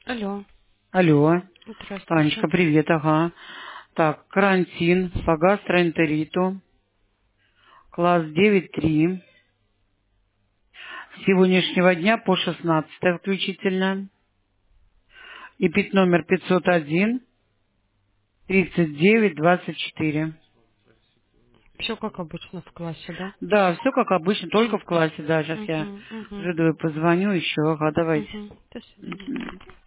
Алло. Алло. Танечка, Здравствуйте. привет, ага. Так, карантин по гастроэнтериту, класс 9-3, с сегодняшнего дня по 16 включительно. И пит номер 501 39 24. Все как обычно в классе, да? Да, все как обычно, только в классе, да. Сейчас я Угу, угу, Жидовой позвоню еще, ага, давайте. угу. До свидания. Мгм.